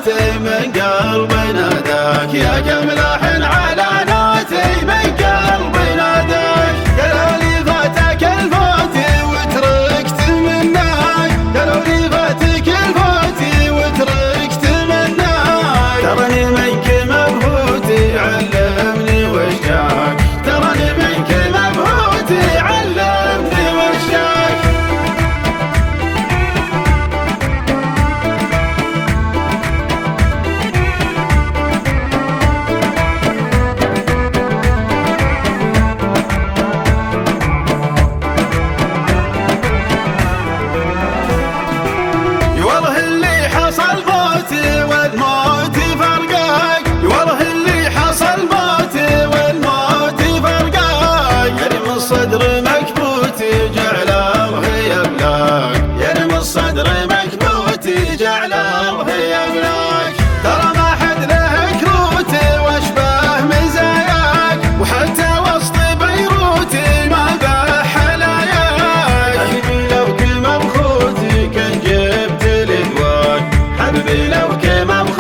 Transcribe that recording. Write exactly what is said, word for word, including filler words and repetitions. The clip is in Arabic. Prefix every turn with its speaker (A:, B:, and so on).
A: نوتي من قلبي ناداك يا كم لحن على نوتي من قلبي ناداك. قالوا لي فاتك الفوتي وتركت مناي، قالوا لي فاتك الفوتي وتركت مناي. تراني منك مبهوتي علمني وش جاك، تراني منك مبهوتي علمني وش جاك. والله اللي حصل موتي والموت فرقاك، والله اللي حصل موتي والموت فرقاك. يعني من الصدر مكبوتي جعل الله يبلاك، يعني من الصدر مكبوتي جعل الله يبلاك. ترى ما حد له كروتي واشباه مزاياك، وحتى وسط بيروتي ما به حلاياك. حبيبي لو كلمة بخوتي كان جبت لي دواك، حبيبي لو كلمة